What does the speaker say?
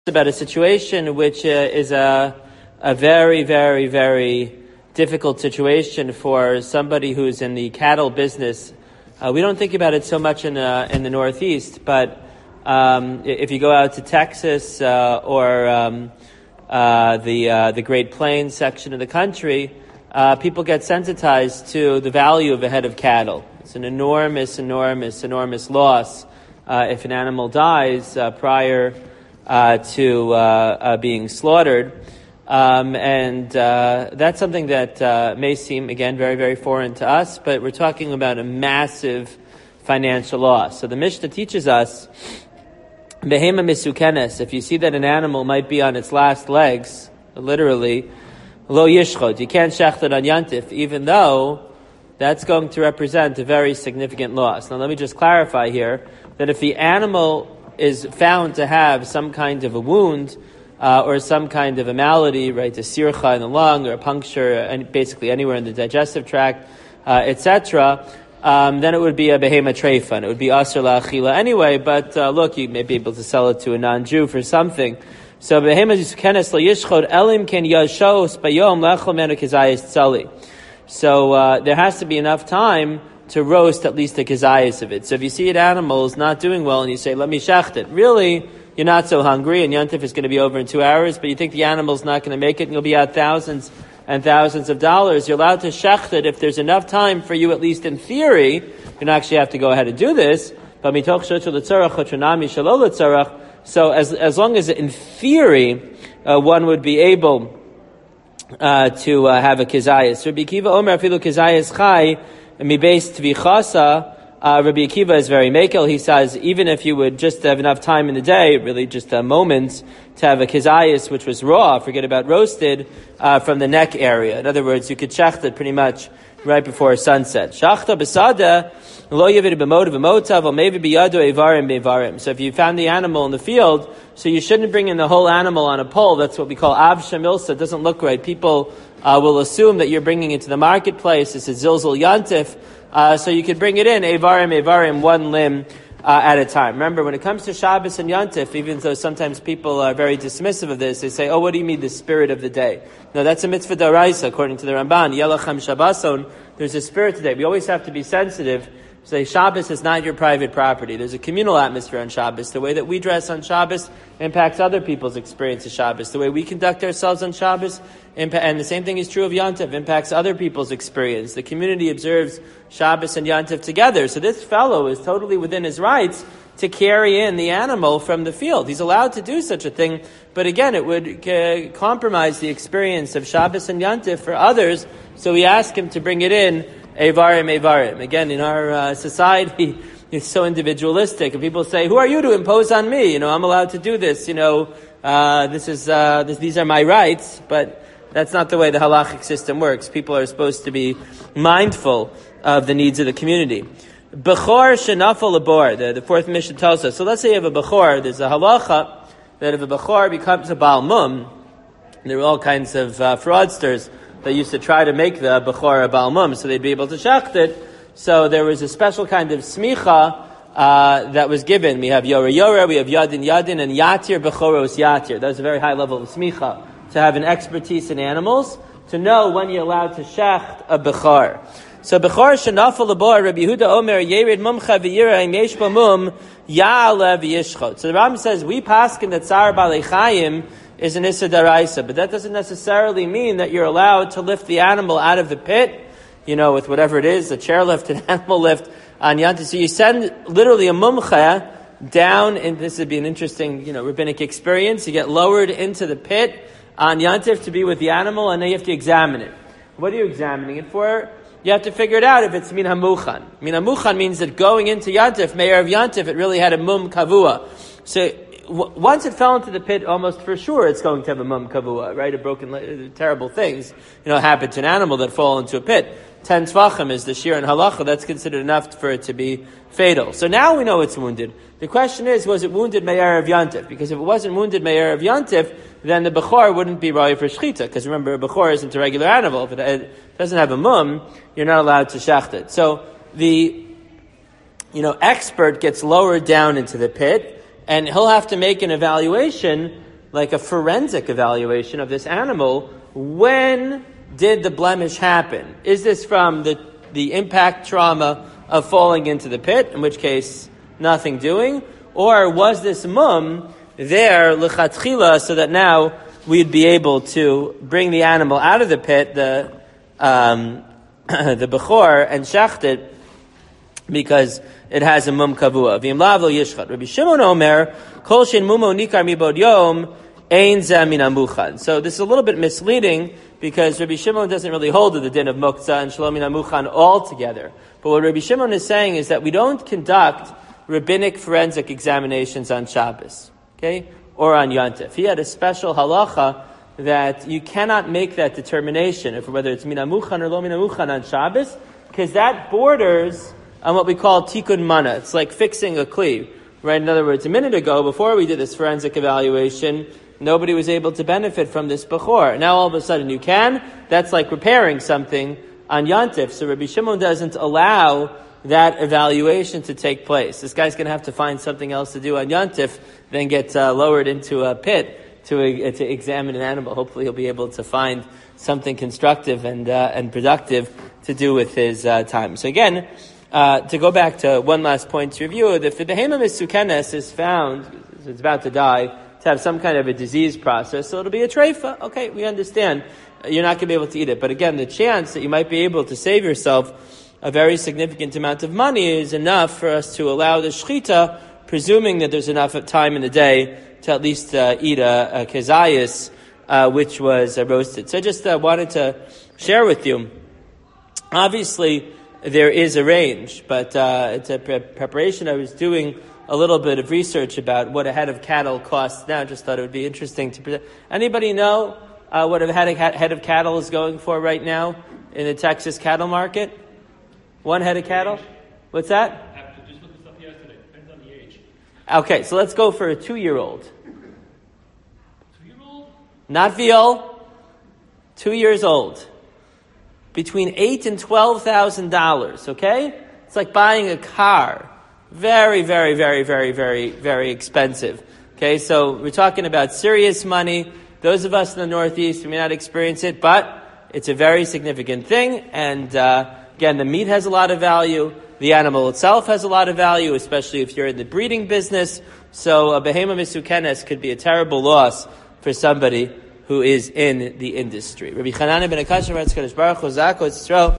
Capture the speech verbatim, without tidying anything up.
about a situation which uh, is a a very, very, very difficult situation for somebody who's in the cattle business. Uh, we don't think about it so much in uh, in the Northeast, but um, if you go out to Texas uh, or um, uh, the uh, the Great Plains section of the country, uh, people get sensitized to the value of a head of cattle. It's an enormous, enormous, enormous loss uh, if an animal dies uh, prior Uh, to uh, uh, being slaughtered, um, and uh, that's something that uh, may seem, again, very, very foreign to us, but we're talking about a massive financial loss. So the Mishnah teaches us, behema misukenes, if you see that an animal might be on its last legs, literally, lo yishchod, you can't shecht it on yantif, even though that's going to represent a very significant loss. Now let me just clarify here, that if the animal is found to have some kind of a wound uh, or some kind of a malady, right, a sircha in the lung or a puncture, and basically anywhere in the digestive tract, uh, et cetera, um, then it would be a behema treifan. It would be asr la'achila anyway, but uh, look, you may be able to sell it to a non-Jew for something. So behema kenes lo yishchod elim ken yashos bayom lechol menu kizayis tzali. So uh, there has to be enough time to roast at least a kizayis of it. So if you see an animal is not doing well and you say, let me shecht it, really, you're not so hungry and Yontif is going to be over in two hours, but you think the animal's not going to make it and you'll be out thousands and thousands of dollars, you're allowed to shecht it if there's enough time for you, at least in theory. You don't actually have to go ahead and do this, but mitoch shochu l'tzarach chotronami shelo l'tzarach. So as, as long as in theory, uh, one would be able uh, to uh, have a kizayis. Rabbi Akiva Omer afilu kizayis chai, Mi-based tvichasa, uh, Rabbi Akiva is very makel. He says, even if you would just have enough time in the day, really just a moment, to have a kizayis, which was raw, forget about roasted, uh, from the neck area. In other words, you could shecht it pretty much right before sunset. Shachta b'sada, lo yivir b'mod v'motav, or maybe b'yado evarim b'evarim. So if you found the animal in the field, so you shouldn't bring in the whole animal on a pole. That's what we call av shamilsa. It doesn't look right. People Uh, will assume that you're bringing it to the marketplace. It's a zilzal yantif. Uh, so you could bring it in, evarim, evarim, one limb uh, at a time. Remember, when it comes to Shabbos and yantif, even though sometimes people are very dismissive of this, they say, oh, what do you mean the spirit of the day? No, that's a mitzvah d'oraisa, according to the Ramban. Yelachem Shabbason, there's a spirit today. We always have to be sensitive. Say, Shabbos is not your private property. There's a communal atmosphere on Shabbos. The way that we dress on Shabbos impacts other people's experience of Shabbos. The way we conduct ourselves on Shabbos, impa- and the same thing is true of Yontif, impacts other people's experience. The community observes Shabbos and Yontif together. So this fellow is totally within his rights to carry in the animal from the field. He's allowed to do such a thing, but again, it would uh, compromise the experience of Shabbos and Yontif for others, so we ask him to bring it in Evarim, Evarim. Again, in our uh, society, it's so individualistic. And people say, who are you to impose on me? You know, I'm allowed to do this. You know, uh, this is, uh, this, these are my rights. But that's not the way the halachic system works. People are supposed to be mindful of the needs of the community. Bechor shenafal labor. The, the fourth mission tells us. So let's say you have a bechor. There's a halacha that if a bechor becomes a Baal Mum, there are all kinds of uh, fraudsters that used to try to make the Bechor a Baal Mum, so they'd be able to shecht it. So there was a special kind of smicha uh, that was given. We have Yora Yora, we have Yadin Yadin, and Yatir Bechoros Yatir. That's a very high level of smicha, to have an expertise in animals, to know when you're allowed to shecht a Bechor. So Bechor shenafal labor, Rabbi Yehuda Omer, Yerid Mumcha v'yira im yesh b'mum, Ya'ale v'yishchot. So the Rambam says, we paskin that Tzar Balei Chayim is an Issa Daraisa, but that doesn't necessarily mean that you're allowed to lift the animal out of the pit, you know, with whatever it is, a chairlift, an animal lift on Yantif. So you send literally a mumcha down, and this would be an interesting, you know, rabbinic experience. You get lowered into the pit on Yantif to be with the animal, and then you have to examine it. What are you examining it for? You have to figure it out if it's min hamuchan. Min hamuchan means that going into Yantif, Meir of Yantif, it really had a mum kavua. So once it fell into the pit, almost for sure it's going to have a mum kavua, right? A broken, leg, terrible things, you know, happen to an animal that fall into a pit. Ten tvachim is the shir and halacha. That's considered enough for it to be fatal. So now we know it's wounded. The question is, was it wounded me'er of yantif? Because if it wasn't wounded me'er of yantif, then the bechor wouldn't be raya for shchita. Because remember, a bechor isn't a regular animal. If it doesn't have a mum, you're not allowed to shecht it. So the, you know, expert gets lowered down into the pit, and he'll have to make an evaluation like a forensic evaluation of this animal. When did the blemish happen? Is this from the, the impact trauma of falling into the pit, in which case nothing doing? Or was this mum there l'chatchila so that now we'd be able to bring the animal out of the pit, the um, the bechor, and shacht it because it has a mum kavua. V'im lav lo yishchat. Rabbi Shimon omer kol shen mumo nikar mibod yom ein zeh min hamuchan. So this is a little bit misleading because Rabbi Shimon doesn't really hold to the din of muktzah and shalom min hamuchan altogether. But what Rabbi Shimon is saying is that we don't conduct rabbinic forensic examinations on Shabbos, okay, or on Yontif. He had a special halacha that you cannot make that determination if whether it's min hamuchan or lo min hamuchan on Shabbos, because that borders on what we call tikkun mana. It's like fixing a kli, right? In other words, a minute ago, before we did this forensic evaluation, nobody was able to benefit from this bechor. Now all of a sudden you can. That's like repairing something on Yontif. So Rabbi Shimon doesn't allow that evaluation to take place. This guy's going to have to find something else to do on Yontif, then get uh, lowered into a pit to uh, to examine an animal. Hopefully he'll be able to find something constructive and uh, and productive to do with his uh, time. So again, uh, to go back to one last point to review, if the behema misukenes is found, it's about to die, to have some kind of a disease process, so it'll be a treifa. Okay, we understand. You're not going to be able to eat it. But again, the chance that you might be able to save yourself a very significant amount of money is enough for us to allow the shechita, presuming that there's enough time in the day to at least uh, eat a, a kezayis, uh, which was uh, roasted. So I just uh, wanted to share with you. Obviously, there is a range, but uh, it's a pre- preparation. I was doing a little bit of research about what a head of cattle costs now. Just thought it would be interesting to present. Anybody know uh, what a head of, head of cattle is going for right now in the Texas cattle market? One head of cattle? What's that? I just looked this up yesterday. Depends on the age. Okay, so let's go for a two-year-old. Two-year-old? Not veal. Two years old. Between eight and twelve thousand dollars. Okay, it's like buying a car. Very, very, very, very, very, very expensive. Okay, so we're talking about serious money. Those of us in the Northeast, we may not experience it, but it's a very significant thing. And uh, again, the meat has a lot of value. The animal itself has a lot of value, especially if you're in the breeding business. So a behema misukenes could be a terrible loss for somebody who is in the industry. Rabbi Chananah ben Akashim, Baruch Hu Zako Yisrael.